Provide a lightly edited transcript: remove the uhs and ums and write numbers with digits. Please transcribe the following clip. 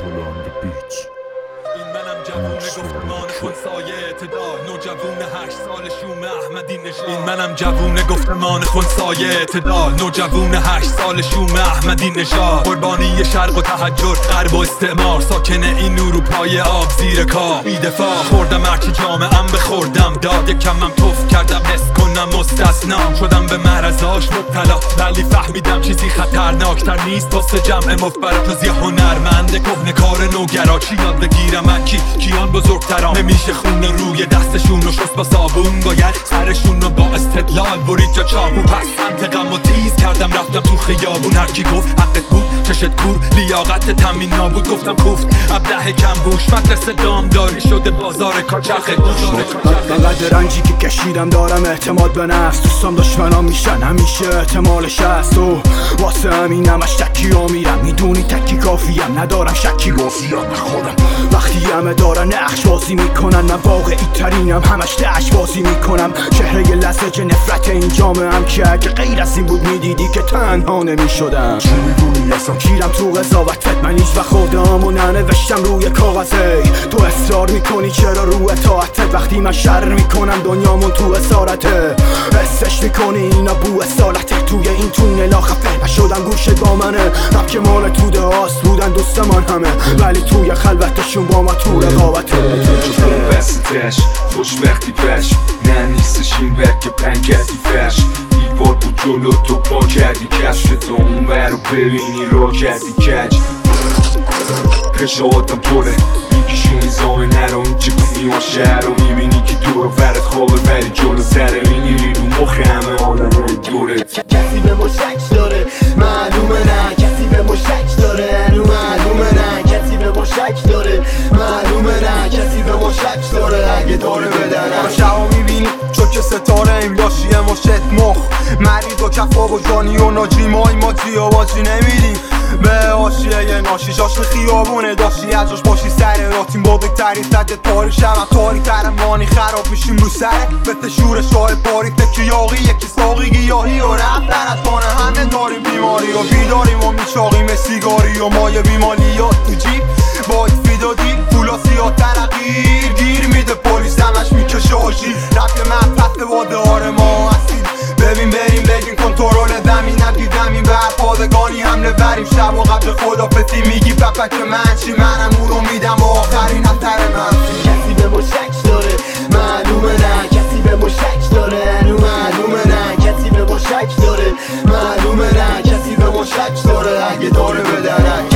Solo on the beach. این منم جوون گفتمان خونسای اعتدال نوجوون 8 سال شوم احمدی نژاد. این منم جوون گفتمان خونسای اعتدال نوجوون 8 سال شوم احمدی نژاد. قربانی شرق و تحجر غرب و استعمار ساکن این اروپای آب زیر کار. بی‌دفاع خوردم هرچی جامعه‌ام بخوردم داد یکمم توف کردم حس کنم مستثنا شدم به مرزاش مبتلا ولی فهمیدم چیزی خطرناکتر نیست واسه جمع مفبرات جز یه هنرمند کهنه‌کار نوگرا. چی یاد بگیرم من کیان بزرگترام نمیشه خون روی دستشون رو شست با صابون باید سرشون رو با استدلال برید جا چابون. پس منطقم و تیز کردم رفتم تو خیابون هرکی گفت حقت بود چشت کور لیاقت تامین نابود گفتم کوفت ابله کم بوش مدرسه دامداری شده بازار کاچخ فقط رنجی که کشیدم دارم اعتماد به نفس دوستان دشمنام میشن همیشه احتمالش هست و واسه همینم از شکی ها میرم میدونی تکی کافیم ندارم شکی راسیم بخورم وقتی همه دارن نقش بازی میکنن من واقعی ترینم همش دشت بازی میکنم چهره لزج نفرت این جامعه هم که اگه غیر از این بود میدیدی که تنها نمیشدم. چی میدونی اصلا کیرم تو قضاوتت من هیچ وقت خودمو ننوشتم روی کاغذه تو اصرار میکنی چرا رو اطاعتت وقتی من شر میکنم دنیامون تو اسارته حسش میکنی اینا بو اصالته توی این تونلا خفه نشدن گوشه با منه رب که مال توده هاست بودن دوست من همه ولی توی خلوتشون با ما تو رقابته تو بستش خوشبختی پش نه نیستش این ور که پن کردی فرش دیوار بود جلو تو پا کردی کشف تو اون ور رو ببینی را کردی کج خشاعتم پره میکشونی زامه نرو این چه کنی ها شهر رو میبینی که دور و برت خوابه ولی جلو سره میگیری رو مخ همه آدم دورت. کسی به ما شک داره معلومه نه کسی به ما شک داره هنو معلومه نه کسی به ما شک داره معلومه نه کسی به ما شک داره اگه داره بدنم شبا میبینی چون که ستاره این داشتی مشت مخ مرید و کفا و جانی و ناجی مای ماتی و بازی نمیدیم به آشیه یه ناشی جاش خیابونه داشتی از جاش باشی سر راتیم بزرگترین صدت پاری شب تاری تر مانی خراب میشیم رو سره بهت شور شاه پاری تکی یاقی یکی ساقی گیاهی و رفتن از کنه همه داری بیماری و بیداریم و میچاقیم سیگاری و مایه بیمالیات تو جیب باید فیدادی پولا سیاه ترقیر گیر میده پلیس همش میکشه آجی رفت من پس واده هار ما هستید ببین بریم بگین کنترل زمین ندیدم این بر پادگانی حمله بریم شب و قبل خدافزی میگی پپک من چی منم اون رو میدم و آخرین اثر من. کسی به ما شک داره معلومه نه کسی به ما شک داره هنو معلومه نه کسی به ما شک داره معلومه نه کسی به ما شک داره اگه داره بدنه